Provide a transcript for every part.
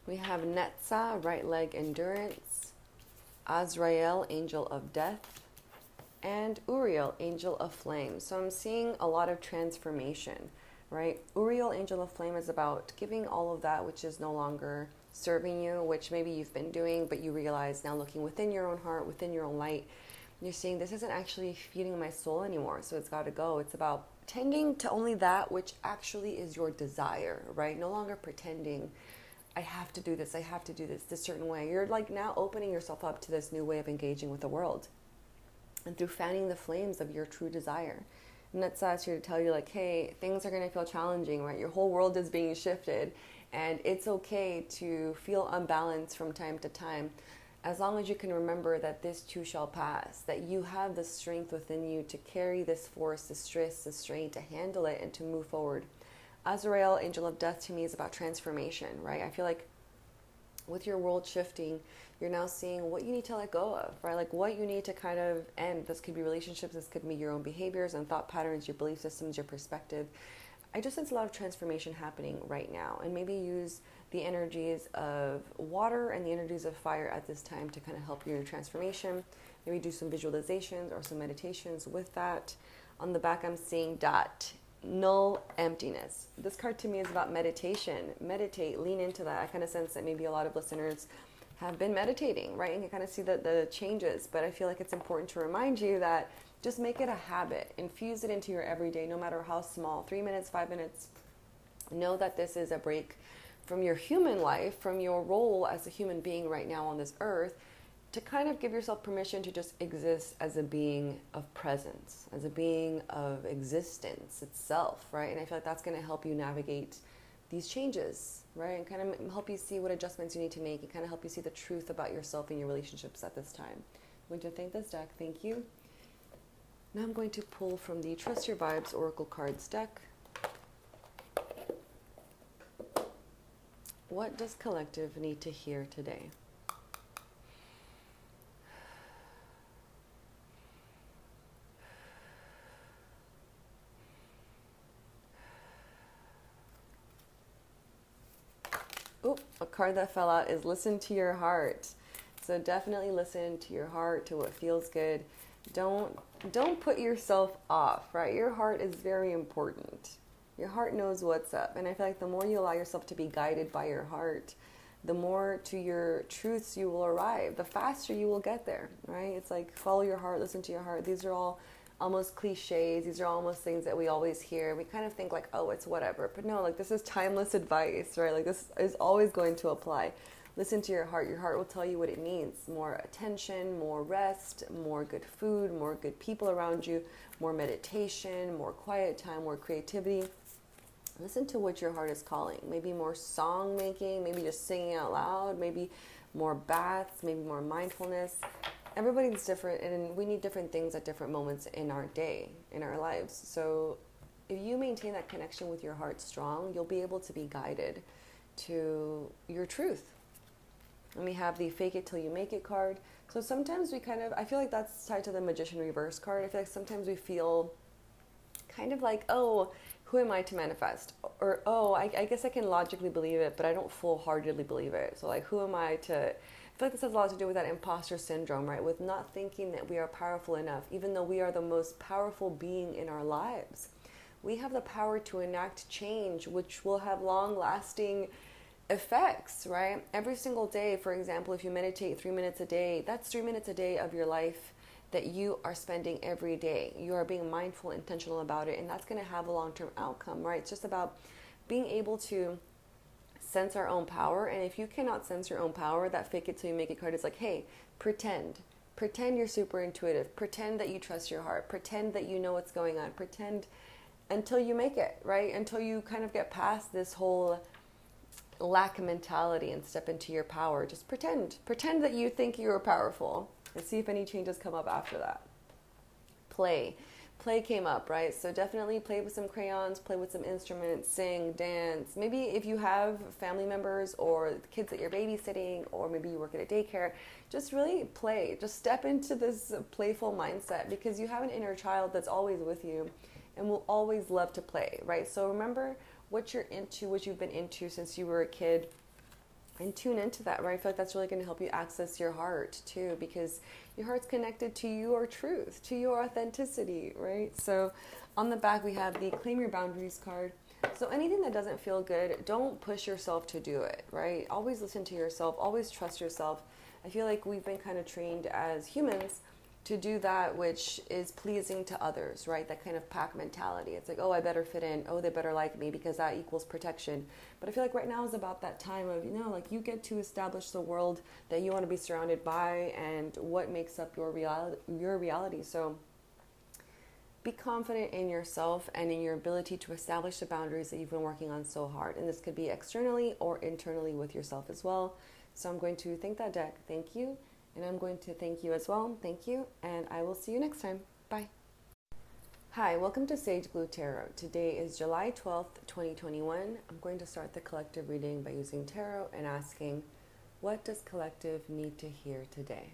We have Netzah, right leg endurance, Azrael, angel of death, and Uriel, angel of flame. So I'm seeing a lot of transformation, right? Uriel, angel of flame, is about giving all of that which is no longer serving you, which maybe you've been doing, but you realize now, looking within your own heart, within your own light, you're seeing this isn't actually feeding my soul anymore, so it's got to go. It's about tending to only that which actually is your desire, right? No longer pretending I have to do this, I have to do this certain way. You're like now opening yourself up to this new way of engaging with the world, and through fanning the flames of your true desire. And that's us here to tell you, like, hey, things are going to feel challenging, right? Your whole world is being shifted, and it's okay to feel unbalanced from time to time, as long as you can remember that this too shall pass, that you have the strength within you to carry this force, the stress, the strain, to handle it and to move forward. Azrael, angel of death, to me is about transformation, right? I feel like with your world shifting, you're now seeing what you need to let go of, right? Like what you need to kind of end. This could be relationships, this could be your own behaviors and thought patterns, your belief systems, your perspective. I just sense a lot of transformation happening right now, and maybe use the energies of water and the energies of fire at this time to kind of help you in your transformation. Maybe do some visualizations or some meditations with that. On the back, I'm seeing dot, null, emptiness. This card to me is about meditation. Meditate, lean into that. I kind of sense that maybe a lot of listeners have been meditating, right? And you kind of see the changes, but I feel like it's important to remind you that just make it a habit. Infuse it into your everyday, no matter how small. 3 minutes, 5 minutes. Know that this is a break from your human life, from your role as a human being right now on this earth, to kind of give yourself permission to just exist as a being of presence, as a being of existence itself, right? And I feel like that's going to help you navigate these changes, right? And kind of help you see what adjustments you need to make, and kind of help you see the truth about yourself and your relationships at this time. I'm going to thank this deck. Thank you. Now I'm going to pull from the Trust Your Vibes Oracle Cards deck. What does collective need to hear today? Oh, a card that fell out is listen to your heart. So definitely listen to your heart, to what feels good. Don't put yourself off, right? Your heart is very important. Your heart knows what's up. And I feel like the more you allow yourself to be guided by your heart, the more to your truths you will arrive, the faster you will get there, right? It's like follow your heart, listen to your heart. These are all almost cliches. These are almost things that we always hear. We kind of think like, oh, it's whatever. But no, like this is timeless advice, right? Like this is always going to apply. Listen to your heart. Your heart will tell you what it needs. More attention, more rest, more good food, more good people around you, more meditation, more quiet time, more creativity. Listen to what your heart is calling. Maybe more song making, maybe just singing out loud, maybe more baths, maybe more mindfulness. Everybody's different, and we need different things at different moments in our day, in our lives. So if you maintain that connection with your heart strong, you'll be able to be guided to your truth. And we have the fake it till you make it card. So sometimes we I feel like that's tied to the magician reverse card. I feel like sometimes we feel kind of like, oh, who am I to manifest? Or, oh, I guess I can logically believe it, but I don't full-heartedly believe it. So like, who am I to... I feel like this has a lot to do with that imposter syndrome, right? With not thinking that we are powerful enough, even though we are the most powerful being in our lives. We have the power to enact change, which will have long-lasting effects, right? Every single day, for example, if you meditate 3 minutes a day, that's 3 minutes a day of your life that you are spending every day. You are being mindful, intentional about it, and that's going to have a long-term outcome, right? It's just about being able to sense our own power. And if you cannot sense your own power, that fake it till you make it card is like, hey, pretend you're super intuitive, pretend that you trust your heart, pretend that you know what's going on, pretend until you make it, right? Until you kind of get past this whole lack mentality and step into your power. Just pretend that you think you're powerful, and see if any changes come up after that. Play came up, right? So definitely play with some crayons, play with some instruments, sing, dance. Maybe if you have family members or kids that you're babysitting, or maybe you work at a daycare, just really play. Just step into this playful mindset, because you have an inner child that's always with you and will always love to play, right? So remember what you're into, what you've been into since you were a kid. and tune into that, right? I feel like that's really going to help you access your heart too, because your heart's connected to your truth, to your authenticity, right? So on the back, we have the Claim Your Boundaries card. So anything that doesn't feel good, don't push yourself to do it, right? Always listen to yourself, always trust yourself. I feel like we've been kind of trained as humans to do that which is pleasing to others, right? That kind of pack mentality. It's like, oh, I better fit in. Oh, they better like me because that equals protection. But I feel like right now is about that time of, like you get to establish the world that you want to be surrounded by and what makes up your reality. So be confident in yourself and in your ability to establish the boundaries that you've been working on so hard. And this could be externally or internally with yourself as well. So I'm going to thank that deck. Thank you. And I'm going to thank you as well. Thank you. And I will see you next time. Bye. Hi, welcome to Sage Blue Tarot. Today is July 12th, 2021. I'm going to start the collective reading by using tarot and asking, what does collective need to hear today?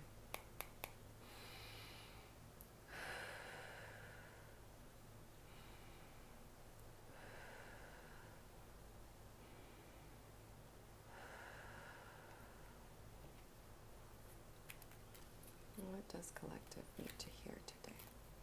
What does collective need to hear today?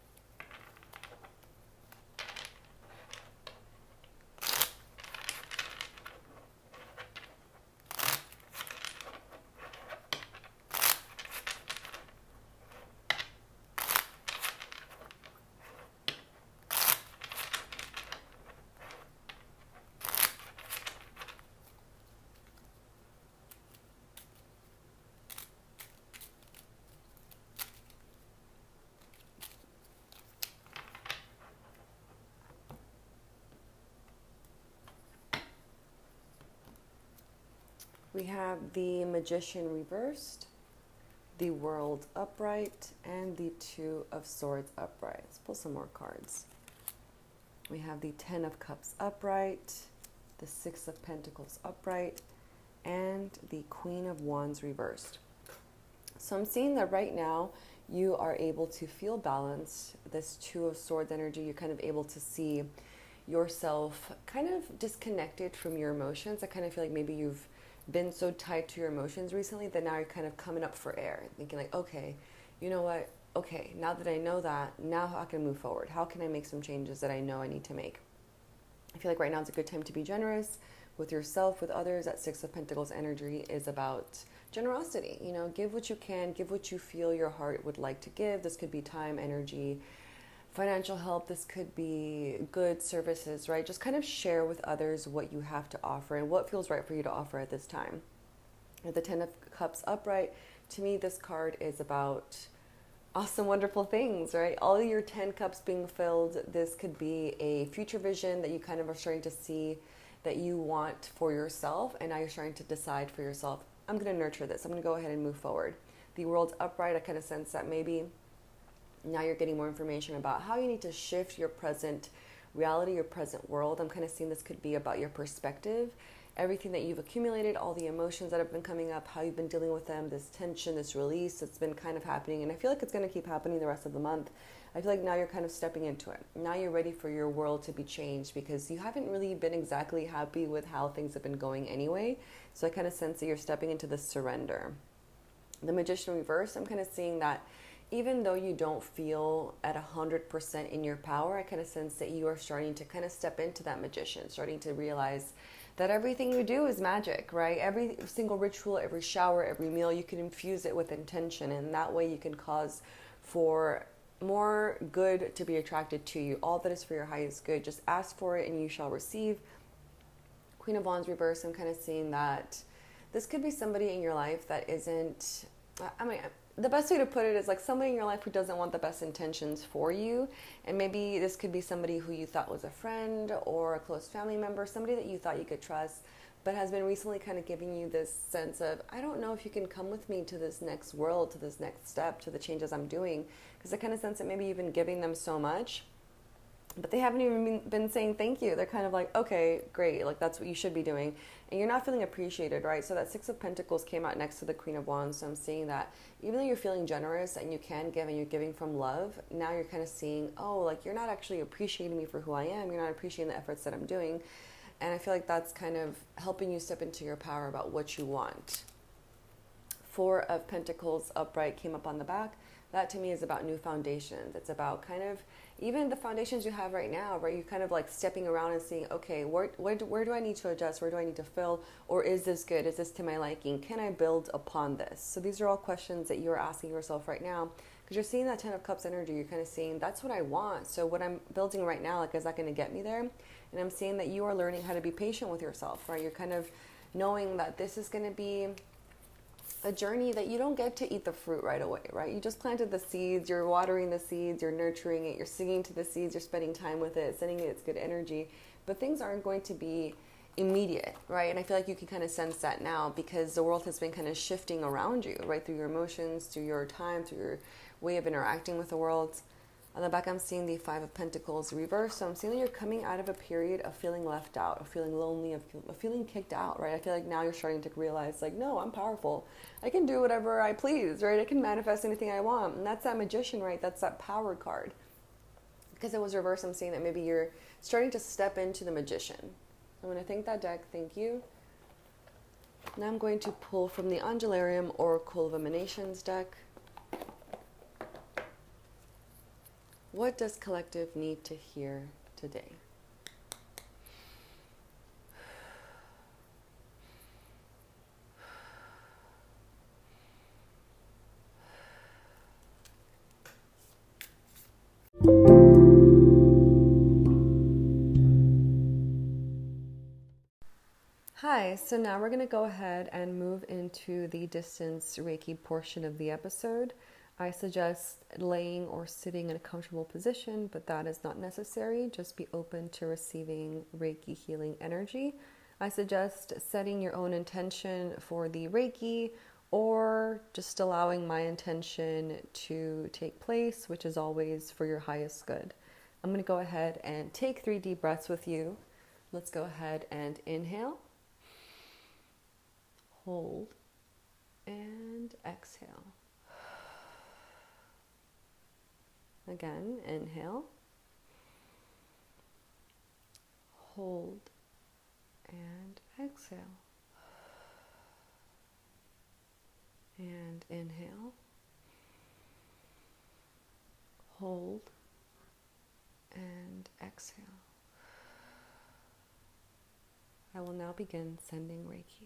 We have the Magician reversed, the World upright, and the Two of Swords upright. Let's pull some more cards. We have the Ten of Cups upright, the Six of Pentacles upright, and the Queen of Wands reversed. So I'm seeing that right now you are able to feel balanced. This Two of Swords energy, you're kind of able to see yourself kind of disconnected from your emotions. I kind of feel like maybe you've been so tied to your emotions recently that now you're kind of coming up for air, thinking like, okay, you know what? Okay, now that I know that, now how can I move forward? How can I make some changes that I know I need to make? I feel like right now is a good time to be generous with yourself, with others. That Six of Pentacles energy is about generosity. Give what you can, give what you feel your heart would like to give. This could be time, energy, financial help. This could be goods, services, right? Just kind of share with others what you have to offer and what feels right for you to offer at this time. The Ten of Cups upright, to me, this card is about awesome, wonderful things, right? All your 10 cups being filled. This could be a future vision that you kind of are starting to see that you want for yourself. And now you're starting to decide for yourself, I'm going to nurture this. I'm going to go ahead and move forward. The World's upright, I kind of sense that maybe now you're getting more information about how you need to shift your present reality, your present world. I'm kind of seeing this could be about your perspective, everything that you've accumulated, all the emotions that have been coming up, how you've been dealing with them, this tension, this release that's been kind of happening. And I feel like it's going to keep happening the rest of the month. I feel like now you're kind of stepping into it. Now you're ready for your world to be changed because you haven't really been exactly happy with how things have been going anyway. So I kind of sense that you're stepping into this surrender. The Magician reverse, I'm kind of seeing that even though you don't feel at 100% in your power, I kind of sense that you are starting to kind of step into that magician, starting to realize that everything you do is magic, right? Every single ritual, every shower, every meal, you can infuse it with intention, and that way you can cause for more good to be attracted to you. All that is for your highest good. Just ask for it and you shall receive. Queen of Wands reverse, I'm kind of seeing that this could be somebody in your life that isn't, the best way to put it is like somebody in your life who doesn't want the best intentions for you. And maybe this could be somebody who you thought was a friend or a close family member, somebody that you thought you could trust, but has been recently kind of giving you this sense of, I don't know if you can come with me to this next world, to this next step, to the changes I'm doing. Because I kind of sense that maybe you've been giving them so much, but they haven't even been saying thank you. They're kind of like, okay, great, like that's what you should be doing. And you're not feeling appreciated, right? So that Six of Pentacles came out next to the Queen of Wands. So I'm seeing that even though you're feeling generous and you can give and you're giving from love, now you're kind of seeing, oh, like you're not actually appreciating me for who I am. You're not appreciating the efforts that I'm doing. And I feel like that's kind of helping you step into your power about what you want. Four of Pentacles upright came up on the back. That to me is about new foundations. It's about kind of even the foundations you have right now, right? You're kind of like stepping around and seeing, okay, where do I need to adjust? Where do I need to fill? Or is this good? Is this to my liking? Can I build upon this? So these are all questions that you're asking yourself right now, because you're seeing that 10 of Cups energy. You're kind of seeing, that's what I want. So what I'm building right now, like, is that going to get me there? And I'm seeing that you are learning how to be patient with yourself, right? You're kind of knowing that this is going to be a journey that you don't get to eat the fruit right away, right? You just planted the seeds, you're watering the seeds, you're nurturing it, you're singing to the seeds, you're spending time with it, sending it its good energy, but things aren't going to be immediate, right? And I feel like you can kind of sense that now, because the world has been kind of shifting around you, right? Through your emotions, through your time, through your way of interacting with the world. On the back, I'm seeing the Five of Pentacles reversed. So I'm seeing that you're coming out of a period of feeling left out, of feeling lonely, of feeling kicked out, right? I feel like now you're starting to realize, like, no, I'm powerful. I can do whatever I please, right? I can manifest anything I want. And that's that Magician, right? That's that power card. Because it was reversed, I'm seeing that maybe you're starting to step into the Magician. I'm going to thank that deck. Thank you. Now I'm going to pull from the Angelarium Oracle of Emanations deck. What does collective need to hear today? Hi, so now we're going to go ahead and move into the distance Reiki portion of the episode. I suggest laying or sitting in a comfortable position, but that is not necessary. Just be open to receiving Reiki healing energy. I suggest setting your own intention for the Reiki, or just allowing my intention to take place, which is always for your highest good. I'm going to go ahead and take 3 deep breaths with you. Let's go ahead and inhale, hold, and exhale. Again, inhale, hold, and exhale. And inhale, hold, and exhale. I will now begin sending Reiki.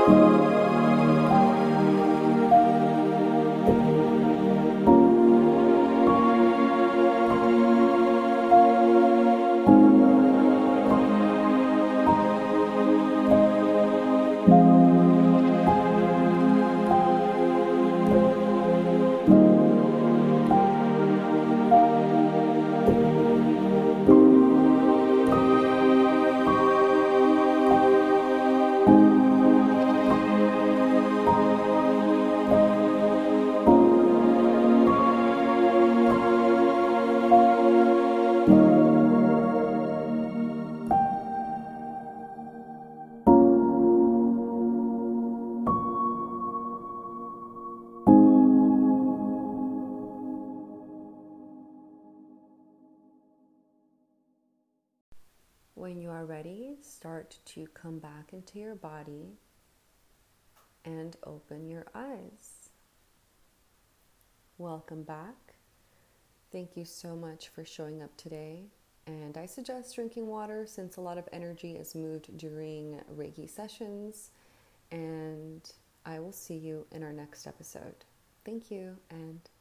When you are ready, start to come back into your body and open your eyes. Welcome back. Thank you so much for showing up today. And I suggest drinking water since a lot of energy is moved during Reiki sessions. And I will see you in our next episode. Thank you, and